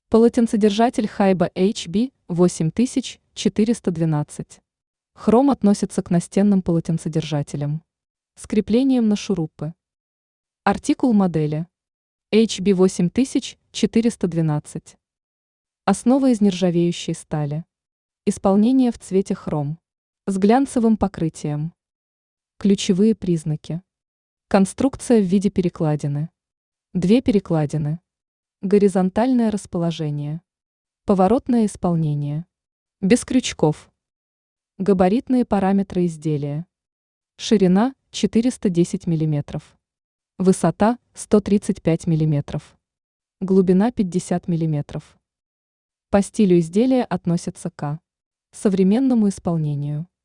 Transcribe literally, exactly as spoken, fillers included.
Полотенцедержатель Хайба эйч би восемь тысяч четыреста двенадцать. Хром относится к настенным полотенцедержателям с креплением на шурупы. Артикул модели эйч би восемь тысяч четыреста двенадцать. Основа из нержавеющей стали. Исполнение в цвете хром. С глянцевым покрытием. Ключевые признаки. Конструкция в виде перекладины. Две перекладины. Горизонтальное расположение. Поворотное исполнение. Без крючков. Габаритные параметры изделия. Ширина четыреста десять миллиметров. Высота сто тридцать пять миллиметров. Глубина пятьдесят миллиметров. По стилю изделия относятся к современному исполнению.